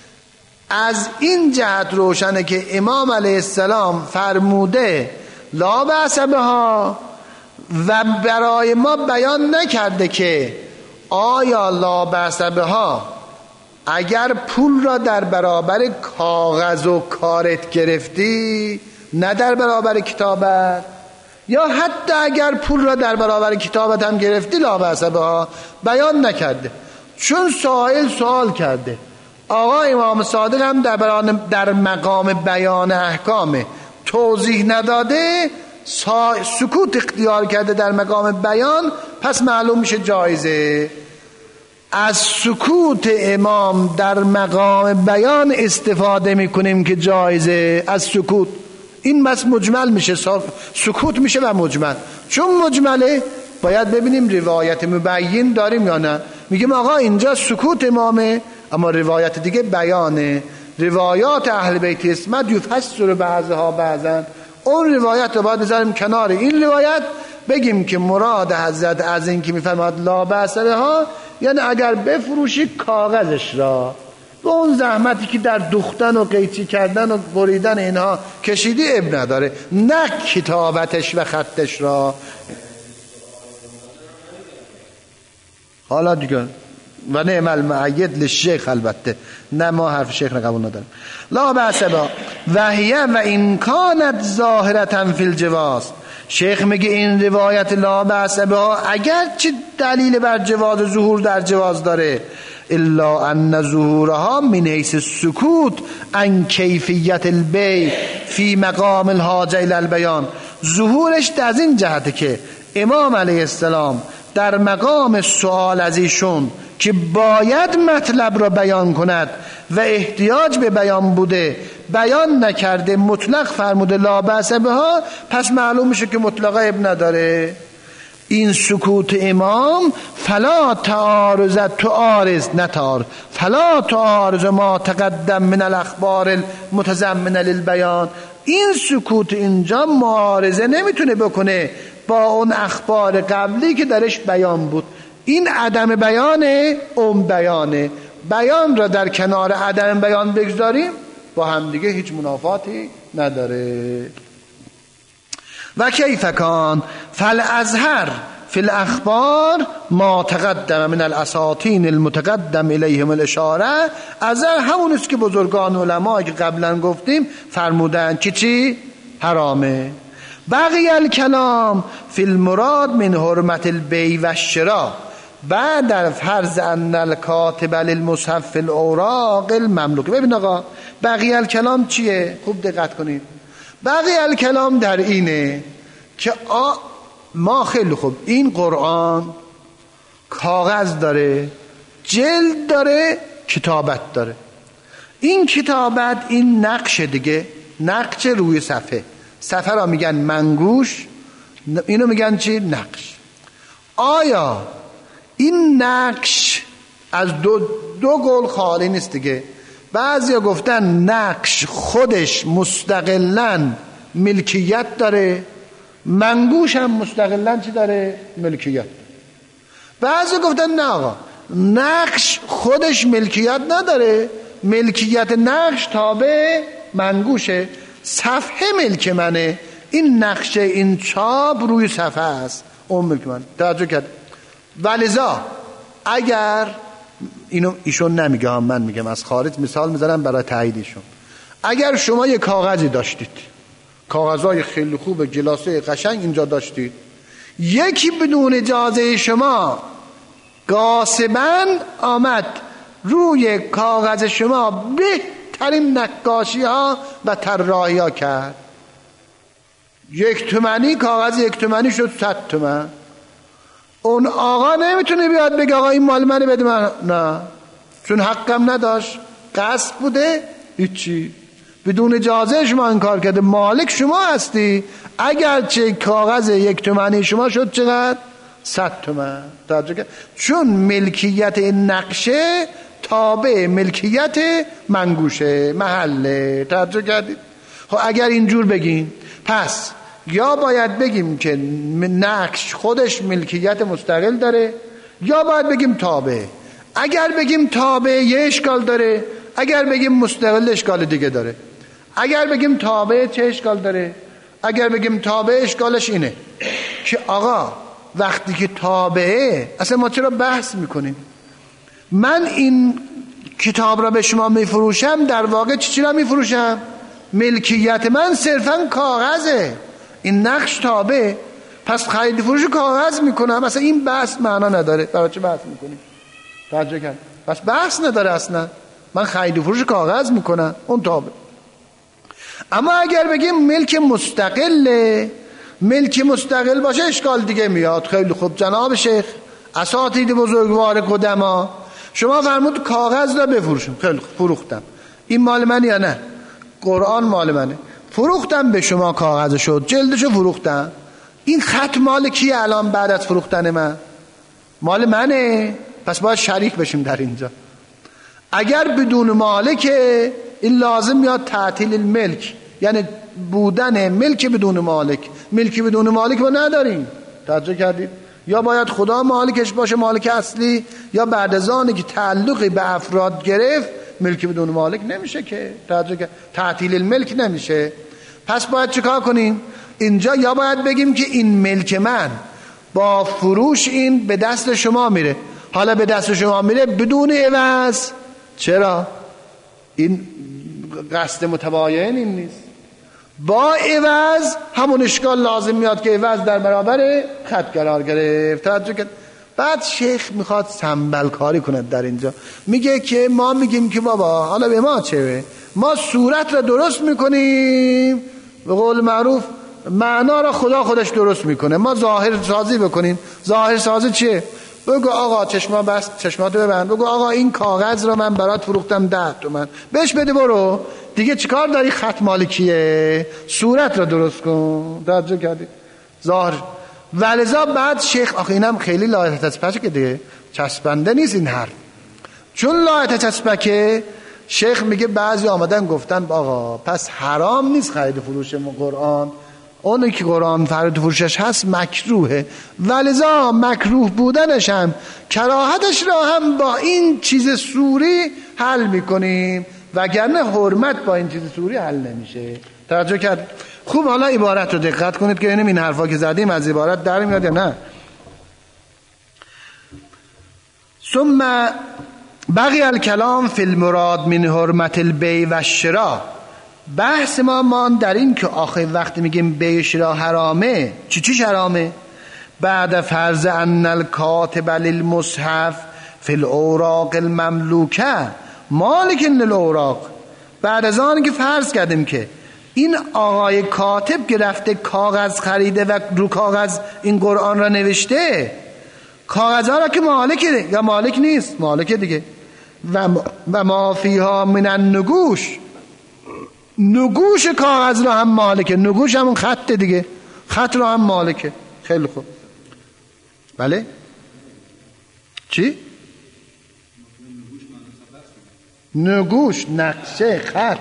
از این جهت روشنه که امام علیه السلام فرموده لا بأس بها و برای ما بیان نکرده که آیا لا بأس بها اگر پول را در برابر کاغذ و کارت گرفتی، نه در برابر کتابت، یا حتی اگر پول را در برابر کتابت هم گرفتی لا بأس بها، بیان نکرده. چون سائل سوال کرده، آقا امام صادق هم در مقام بیان احکام توضیح نداده، سکوت اختیار کرده در مقام بیان، پس معلوم میشه جایزه. از سکوت امام در مقام بیان استفاده میکنیم که جایزه. از سکوت این بس مجمل میشه، سکوت میشه و مجمل. چون مجمله باید ببینیم روایت مبین داریم یا نه. میگیم آقا اینجا سکوت امامه، اما روایت دیگه بیانه. روایات اهل بیت اسمت یفسر بعضها بعضا، اون روایت رو باید بذاریم کنار این روایت، بگیم که مراد حضرت از این که میفرماد لا بأس بها یعنی اگر بفروشی کاغذش را، به اون زحمتی که در دوختن و قیچی کردن و بریدن اینها کشیدی اب نداره، نه کتابتش و خطش را. حالا دیگه و نعم المعید للشیخ، البته نه ما حرف شیخ را قبول نداریم. لا بأس بها و هی و ان کانت ظاهرة فی الجواز. شیخ میگه این روایت لا بأس بها اگر چه دلیل بر جواز ظهور در جواز داره، الا ان ظهورها من حیث السکوت عن کیفیت البیع فی مقام الحاجه الی البیان. ظهورش در این جهته که امام علیه السلام در مقام سوال از ایشون که باید مطلب را بیان کند و احتیاج به بیان بوده بیان نکرده، مطلق فرموده لا بأس بها، پس معلوم میشه که مطلقا اب نداره. این سکوت امام فلا تعارض ما تقدم من الاخبار المتضمنه للبیان، این سکوت اینجا معارضه نمیتونه بکنه با اون اخبار قبلی که درش بیان بود. این عدم بیانه، اون بیانه. بیان را در کنار عدم بیان بگذاریم با هم دیگه هیچ منافاتی نداره. و کیف کان فالازهر فی الاخبار ما تقدم من الاساطین المتقدم الیهم الاشاره، ازهر همون است که بزرگان علما که قبلا گفتیم فرمودن که چی؟ حرامه. بقی الکلام فی المراد من حرمت البیع و الشراء بعد در فرض ان الکاتب للمصحف فی الاوراق المملوکه. ببین آقا بقی الکلام چیه؟ خوب دقت کنید. بقی الکلام در اینه که ما خیلی خوب این قرآن کاغذ داره، جلد داره، کتابت داره. این کتابت این نقش دیگه، نقش روی صفحه را میگن منگوش، اینو میگن چی؟ نقش. آیا این نقش از دو قول خالی نیست دیگه؟ بعضیا گفتن نقش خودش مستقلاً ملکیت داره، منگوش هم مستقلاً چی داره؟ ملکیت. بعضی گفتن نه آقا، نقش خودش ملکیت نداره، ملکیت نقش تابع منگوشه، صفحه ملک منه، این نقشه این چاپ روی صفحه است، اون ملک من. توجه کرد؟ ولذا اگر اینو ایشون نمیگه هم، من میگم از خارج مثال میذارم برای تاییدشون. اگر شما یه کاغذی داشتید، کاغذهای خیلی خوب گلاسه قشنگ اینجا داشتید، یکی بدون اجازه شما غاصباً آمد روی کاغذ شما بهترین نقاشی ها و طراحی ها کرد، 1 تومانی کاغذ 1 تومانی شد 100 تومن. اون آقا نمیتونه بیاد بگه آقا این مال منه بده من، نه، چون حقم نداشت، قصد بوده، هیچی، بدون اجازه شما این کار کرده، مالک شما هستی. اگرچه کاغذ 1 تومانی شما شد چقدر؟ 100 تومن. چون ملکیت این نقشه تابع ملکیت منگوشه، محله. توجه کردید؟ خب اگر اینجور بگیم پس یا باید بگیم که نقش خودش ملکیت مستقل داره، یا باید بگیم تابع. اگر بگیم تابع یه اشکال داره، اگر بگیم مستقل اشکال دیگه داره. اگر بگیم تابع چه اشکال داره؟ اگر بگیم تابع اشکالش اینه که آقا وقتی که تابعه، اصلا ما چرا بحث میکنیم؟ من این کتاب را به شما میفروشم، در واقع چی را میفروشم؟ ملکیت من صرفا کاغذه، این نقش تابع، پس خرید فروش کاغذ میکنم. اصلا این بحث معنا نداره. برای چه بحث میکنیم؟ توجه کن، پس بحث نداره اصلا. من خرید فروش کاغذ میکنم، اون تابع. اما اگر بگیم ملک مستقله، ملک مستقل باشه اشکال دیگه میاد. خیلی خوب جناب شیخ، اساتید بزرگوار قدما، شما فرمود کاغذ را بفروشم. خیلی خوب، فروختم. این مال من یا نه؟ قرآن مال منه، فروختم به شما کاغذشو، جلدشو فروختم. این خط مال کیه الان بعد از فروختن من؟ مال منه، پس باید شریک بشیم در اینجا. اگر بدون مالکه، این لازم میاد تعطیل الملک، یعنی بودن ملک بدون مالک. ملکی بدون مالک ما نداریم. توجه کردید؟ یا باید خدا مالکش باشه، مالک اصلی، یا بعد از آنی که تعلقی به افراد گرفت ملکی بدون مالک نمیشه که. توجه کرد؟ تعطیل الملک نمیشه. پس باید چیکار کنیم اینجا؟ یا باید بگیم که این ملک من با فروش این به دست شما میره. حالا به دست شما میره بدون عوض. چرا؟ این قصد متباین این نیست. با عوض همون اشکال لازم میاد که عوض در برابر خط قرار گرفت. توجه کرد؟ بعد شیخ میخواد سنبل کاری کند در اینجا، میگه که ما میگیم که بابا حالا به ما چه، ما صورت را درست میکنیم، به قول معروف معنا را خدا خودش درست میکنه، ما ظاهر سازی بکنیم. ظاهر سازی چیه؟ بگو آقا چشماتو ببند، بگو آقا این کاغذ رو من برات فروختم 10 تومن، بهش بده برو دیگه، چیکار داری؟ خط مالکیه، صورت رو درست کن. توجه کردی؟ ظاهر. ولذا بعد شیخ، آخه اینم خیلی لایحه چسبکه که دیگه چسبنده نیست این حرف، چون لایحه چسبکه شیخ میگه بعضی آمدن گفتن آقا پس حرام نیست خرید فروش قرآن، اونی که قرآن خرید فروشش هست مکروهه، ولذا مکروه بودنش هم کراهتش را هم با این چیز سوری حل میکنیم، وگرنه حرمت با این چیز سوری حل نمیشه. توجه کرد؟ خوب حالا عبارت رو دقت کنید که این حرفا که زدیم از عبارت در میاد یا نه. ثم بقی الکلام فی المراد من حرمت البیع و الشراء. بحث ما در این که آخه وقتی میگیم بیع و شراء حرامه، چیش حرامه؟ بعد فرض ان الکاتب للمصحف فی الاوراق المملوکه مالک للاوراق، بعد از آن که فرض کردیم که این آقای کاتب که رفته کاغذ خریده و رو کاغذ این قرآن را نوشته، کاغذ ها را که مالکه یا مالک نیست؟ مالکه دیگه. و ما فیها من النگوش، نگوش کاغذ را هم مالکه، نگوش همون خط دیگه، خط را هم مالکه. خیلی خوب. بله چی؟ نگوش، نقشه، خط،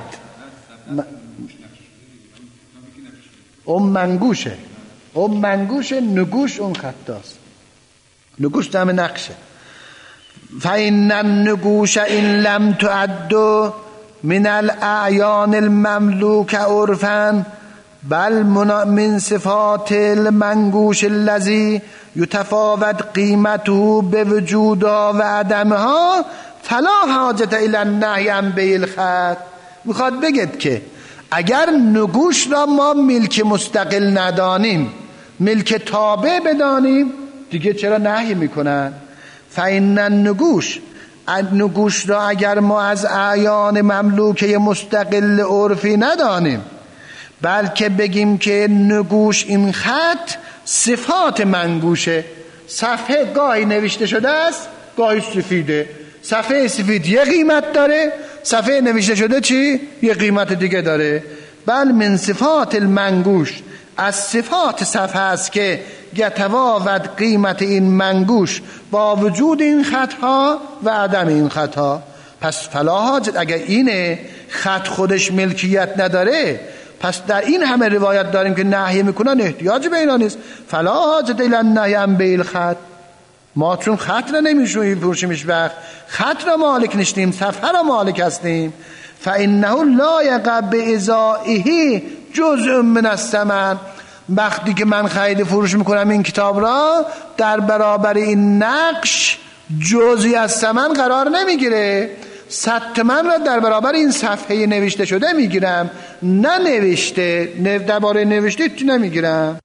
اون منگوشه، اون منگوشه، نگوش اون خط است، نگوش دم نقشه. فإن النگوش إن لم تعد من الأعيان المملوكة عرفا بل من صفات المنگوش الذي يتفاوت قيمته بوجودها و عدمها فلا حاجة إلى النهي عن بيع الخط. میخواد بگید که اگر نگوش را ما ملک مستقل ندانیم، ملک تابع بدانیم، دیگه چرا نهی میکنن؟ فإن النگوش، نگوش را اگر ما از اعیان مملوکه مستقل عرفی ندانیم، بلکه بگیم که نگوش این خط صفات منگوشه، صفحه گاهی نوشته شده است گاهی سفیده، صفحه سفید یه قیمت داره، صفحه نوشته شده چی؟ یه قیمت دیگه داره. بل من صفات المنگوش، از صفات صفحه است که یتفاوت قیمت این منگوش با وجود این خطها و عدم این خطها. پس فلا حاجت، اگر این خط خودش ملکیت نداره، پس در این همه روایت داریم که نهی میکنن، احتیاج به اینا نیست. فلا حاجت الی النهی عن بیع الخط. ما چون خط را نمیشوییم فروشیمش وقت، خط را مالک نیستیم، صفحه را مالک هستیم. فانه لا یقع بازائه جزء من الثمن. وقتی که من خرید فروش میکنم این کتاب را، در برابر این نقش جزئی از ثمن قرار نمیگیره. 100 تومن را در برابر این صفحه نوشته شده میگیرم، نه نوشته، درباره نوشته چی نمیگیرم.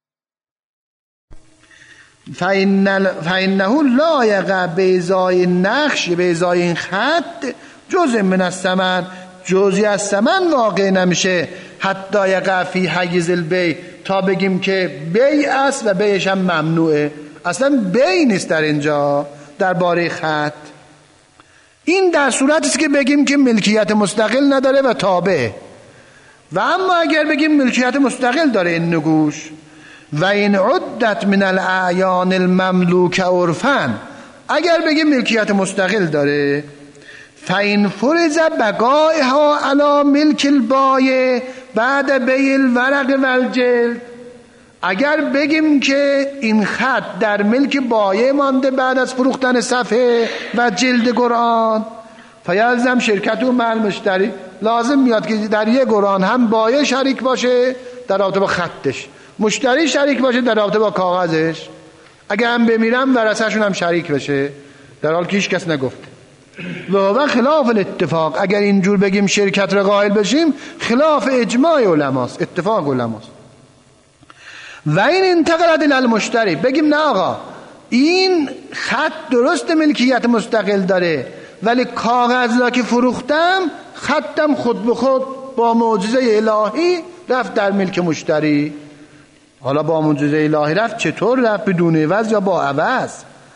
فإنه لا یقع بازای نقش، بازای این خط جزء من الثمن، جزئی از ثمن واقع نمیشه. حتی یقع فی حیز البیع، تا بگیم که بیع است و بیعش هم ممنوعه. اصلا بیع نیست در اینجا درباره خط. این در صورتی است که بگیم که ملکیت مستقل نداره و تابعه. و اما اگر بگیم ملکیت مستقل داره این نگوش، و این عدت من الاعیان المملوک عرفا، اگر بگیم ملکیت مستقل داره، فین فرض بقائها علی ملک البایع بعد بیع الورق والجلد، اگر بگیم که این خط در ملک بایع مانده بعد از فروختن صفحه و جلد قرآن، فیلزم شرکت و مع مشتری، لازم میاد که در یک قرآن هم بایع شریک باشه در رابطه با خطش، مشتری شریک باشه در رابطه با کاغذش، اگر هم بمیرم ورثه‌شون هم شریک بشه، در حال که هیچ کس نگفته. و خلاف الاتفاق، اگر اینجور بگیم شرکت را قائل بشیم، خلاف اجماع علماست، اتفاق علماست. و این انتقلت للمشتری، بگیم نه آقا این خط درست ملکیت مستقل داره، ولی کاغذ را که فروختم خطم خود به خود با معجزه الهی رفت در ملک مشتری. حالا با معجزه الهی رفت، چطور رفت؟ بدون عوض یا با عوض؟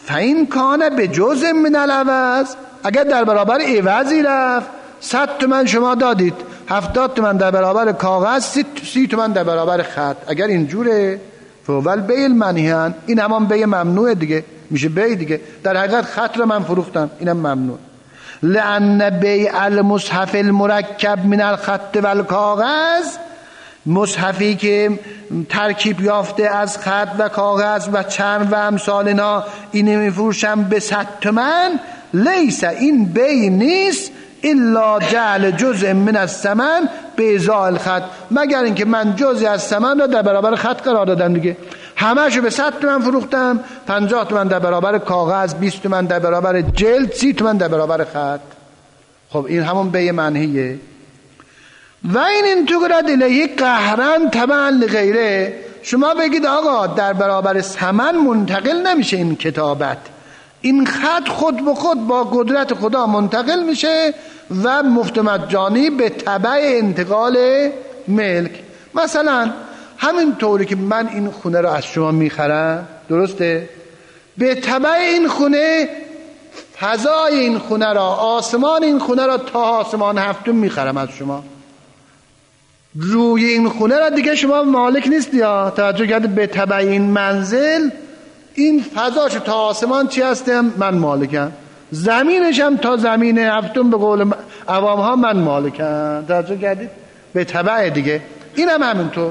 فین کانه به جزء من العوض، اگر در برابر عوضی رفت 100 تومن شما دادید، 70 تومن در برابر کاغذ، 30 تومن در برابر خط، اگر اینجوره فول بیع المنهی، این همان بیع ممنوع دیگه، میشه بیع دیگه. در حقیقت خط رو من فروختم، اینم ممنوع. لأن بیع المصحف المرکب من الخط و الکاغذ، مصحفی که ترکیب یافته از خط و کاغذ و چرم و امثال اینا، اینو میفروشم به 100 تومن، لیس، این بیع نیست، الا جعل جزء من الثمن به ازاء الخط، مگر اینکه من جزئی از ثمن رو در برابر خط قرار دادم دیگه. همه‌شو به 100 تومن فروختم، 50 تومن در برابر کاغذ، 20 تومن در برابر جلد، 30 تومن در برابر خط. خب این همون بیع منهیه. و این انتقاد الیه قهرن تبعا لغیره، شما بگید آقا در برابر ثمن منتقل نمیشه این کتابت، این خط خود به خود با قدرت خدا منتقل میشه و مفت مجانی به تبع انتقال ملک. مثلا همین طوری که من این خونه رو از شما میخرم، درسته؟ به تبع این خونه، فضای این خونه را، آسمان این خونه را تا آسمان هفتم میخرم از شما. روی این خونه را دیگه شما مالک نیستی ها، توجه کرده؟ به تبع این منزل، این فضاش تا آسمان چی هستم؟ من مالکم. زمینشم تا زمین هفتم به قول عوام ها من مالکم. توجه کردید؟ به تبع دیگه. این هم همینطور.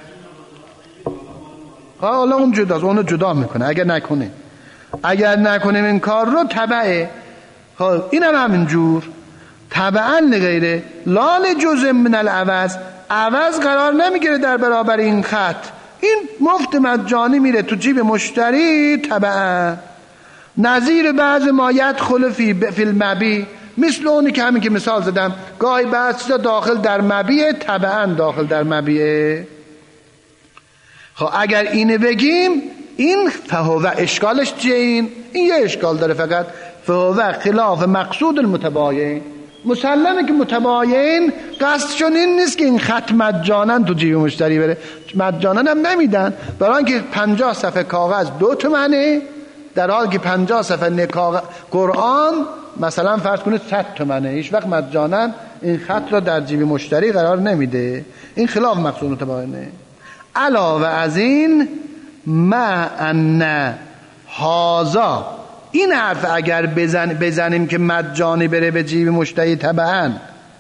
حالا اون جداست، اونو جدا میکنه. اگر نکنه این کار رو تبعه. این هم همینجور تبعا لغیره، لا لجزء من العوض، عوض قرار نمیگیره در برابر این خط، این مفت مجانی میره تو جیب مشتری تبعا. نظیر بعض ما یدخل فی المبی، مثل اونی که همین که مثال زدم، گاهی بعض چیزا داخل در مبیه، تبعا داخل در مبیه. خب اگر اینه بگیم، این فهو اشکالش چیه؟ این یه اشکال داره فقط، فهو خلاف مقصود المتباین. مسلمه که متباین قصدشون این نیست که این خط مجانن تو جیب مشتری بره، مجانن هم نمیدن، برای اینکه 50 صفحه کاغذ 2 تومنه، در حالی که 50 صفحه قرآن مثلا فرض کنید 100 تومنه. هیچ وقت مجانن این خط را در جیب مشتری قرار نمیده. این خلاف مقصود متباینه. علاوه از این، ما ان هازا، این حرف اگر بزنیم که مجانی بره به جیب مشتری تبعا،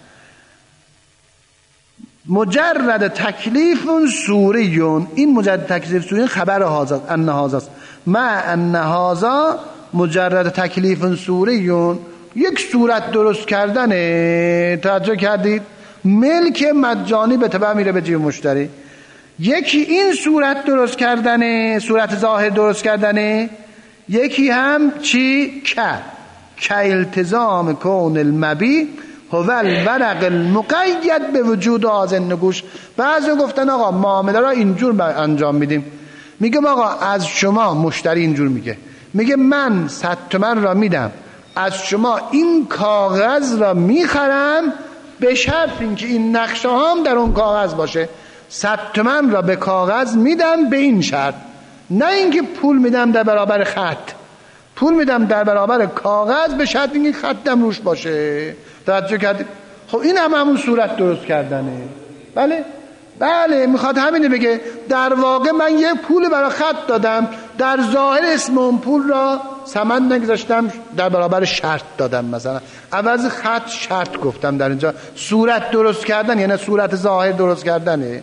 مجرد تکلیف سوریون، این مجرد تکلیف سوری خبر هازا، ان هازاست. ما ان هازا مجرد تکلیف سوریون، یک صورت درست کردنه. توجه کردید؟ ملک مجانی به تبع میره به جیب مشتری. یکی این صورت درست کردنه، صورت ظاهر درست کردنه. یکی هم چی؟ که التزام کون المبی هو الورق المقید به وجود آذن نگوش. بعضی گفتن آقا معامله را اینجور انجام میدیم. میگم آقا از شما، مشتری اینجور میگه من 100 تومن را میدم، از شما این کاغذ را میخرم به شرط اینکه این نقشه هم در اون کاغذ باشه. 100 تومن را به کاغذ میدم به این شرط، نه اینکه پول میدم در برابر خط، پول میدم در برابر کاغذ به شرط اینکه خطم روش باشه. توجه کردید؟ خب این هم همون صورت درست کردنه. بله میخواد همینه بگه، در واقع من یه پول برای خط دادم، در ظاهر اسم اون پول را ثمن نگذاشتم، در برابر شرط دادم، مثلا عوض خط شرط گفتم. در اینجا صورت درست کردن یعنی صورت ظاهر درست کردنه.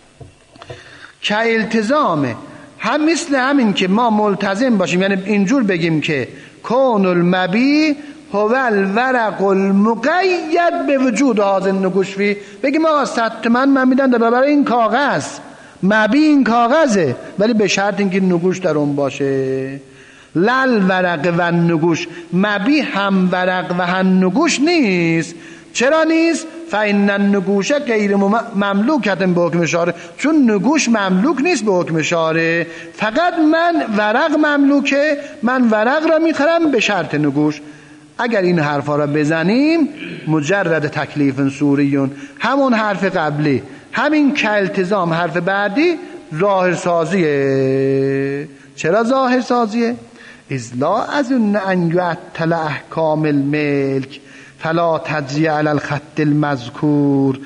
که التزامه، هم مثل همین که ما ملتزم باشیم، یعنی اینجور بگیم که کون المبی هو الورق المقید به وجود هازن نگوش فی، بگیم آقا 100 تومن من میدم در برابر این کاغذ، مبی این کاغذه، ولی به شرط اینکه نگوش در اون باشه. لل ورق و نگوش، مبی هم ورق و هم نگوش نیست. چرا نیست؟ فإن النگوش غیر مملوکت به حکم شارع، چون نگوش مملوک نیست به حکم شارع، فقط من ورق مملوکه، من ورق را میخرم به شرط نگوش. اگر این حرفا را بزنیم، مجرد تکلیف سوریون، همون حرف قبلی، همین که التزام حرف بعدی ظاهر سازیه. چرا ظاهر سازیه؟ اذ لا اظن ان یعطل احکام الملک فلا تجری علی الخط المذکور.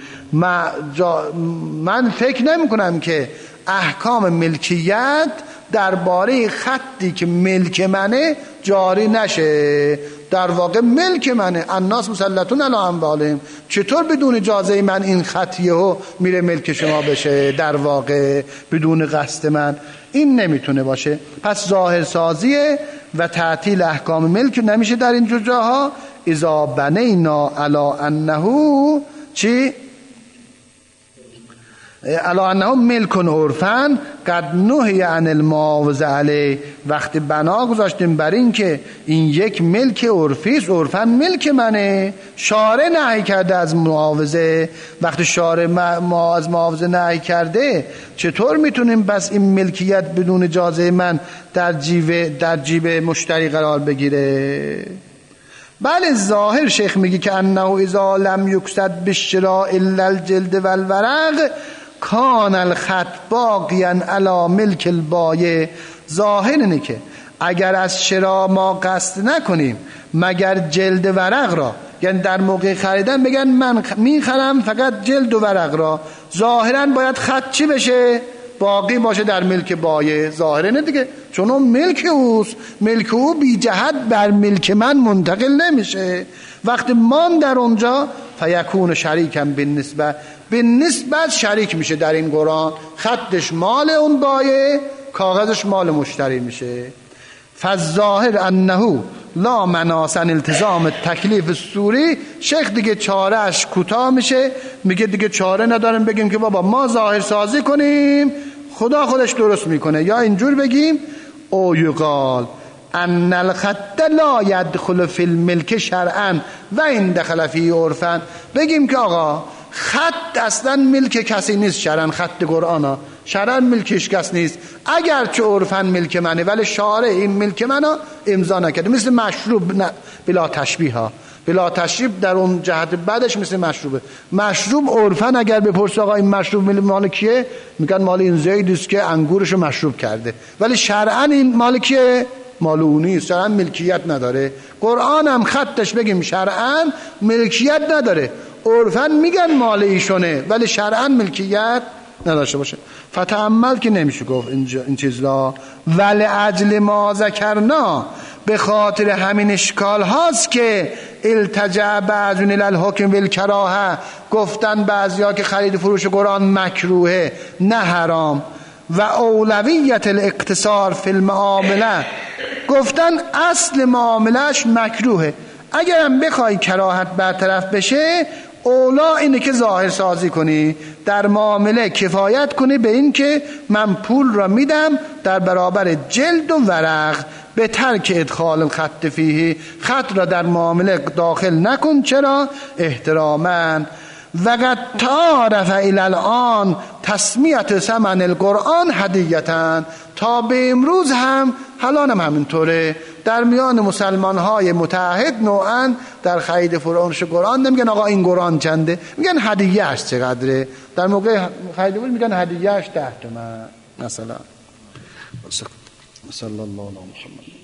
من فکر نمی کنم که احکام ملکیت درباره خطی که ملک منه جاری نشه. در واقع ملک منه، الناس مسلطون علی اموالهم، چطور بدون اجازه من این خطیه میره ملک شما بشه؟ در واقع بدون قصد من این نمیتونه باشه. پس ظاهرسازیه و تعطیل احکام ملک نمیشه در این جاها. اذا بنینا علی انه چی؟ علی انه ملک عرفا قد نهی عن المعاوضه علیه. وقتی بنا گذاشتیم بر این که این یک ملک عرفی است، عرفا ملک منه، شارع نهی کرده از معاوضه. وقتی شارع از معاوضه نهی کرده چطور میتونیم بس این ملکیت بدون اجازه من در جیب مشتری قرار بگیره؟ بله ظاهر شیخ میگه که انه اذا لم یقصد بالشراء الا الجلد والورق کان الخط باقیا علی ملک البایع. ظاهر اینه که اگر از شراء ما قصد نکنیم مگر جلد ورق را، یعنی در موقع خریدن بگن من میخرم فقط جلد و ورق را، ظاهرا باید خط چی بشه؟ باقی باشه در ملک بایع. ظاهره نه دیگه، چون اون ملک اوست، ملک او بی جهت بر ملک من منتقل نمیشه. وقتی من در اونجا فیکون شریکم بالنسبت شریک میشه در این قرآن، خطش مال اون بایع، کاغذش مال مشتری میشه. فالظاهر انه لا مناص عن التزام تکلیف السوری. شیخ دیگه چارهش کوتاه میشه، میگه دیگه چاره نداریم بگیم که بابا ما ظاهر سازی کنیم خدا خودش درست میکنه، یا اینجور بگیم او یقال ان الخط لا يدخل فی الملک شرعا و این دخل فی عرفا. بگیم که آقا خط اصلا ملک کسی نیست شرعا، خط قرآن ها شرعا ملکش کس نیست، اگر چه عرفا ملک منه ولی شارع این ملک منو امضا نکرده. مثل مشروب بلا تشبیه ها، بلا تشریب در اون جهت بعدش مثل مشروبه. مشروب عرفا اگر بپرس آقا این مشروب مال کیه، میگن مال این زید است که انگورشو مشروب کرده، ولی شرعا این مال کیه؟ مال اون نیست، شرعا ملکیت نداره. قرآن هم خطش بگیم شرعا ملکیت نداره، عرفا میگن مال ایشونه ولی شرعا ملکیت نداشته باشه. فتأمل که نمیشه گفت این چیزلا. ولی اجل ما ذکرنا، به خاطر همین اشکال هاست که التجع بعضون الالحکم بالکراهه، گفتن بعضیا که خرید فروش قرآن مکروهه نه حرام، و اولویت الاقتصار فی المعامله، گفتن اصل معاملهش مکروهه، اگرم بخوای کراهت برطرف بشه اولا اینه که ظاهر سازی کنی در معامله، کفایت کنی به این که من پول را میدم در برابر جلد و ورق، به ترک ادخال الخط فیه، خط را در معامله داخل نکن. چرا؟ احتراما. وقد تعارف الی الان تسمیت ثمن القرآن هدیتن، تا به امروز هم حالا هم همینطوره در میان مسلمان های متعهد نوعا در خرید فروش قرآن نمیگن آقا این قرآن چنده، میگن هدیه‌اش چقدره. در موقع خرید فروش میگن هدیه‌اش 10 تومن مثلا. صلی الله علی محمد.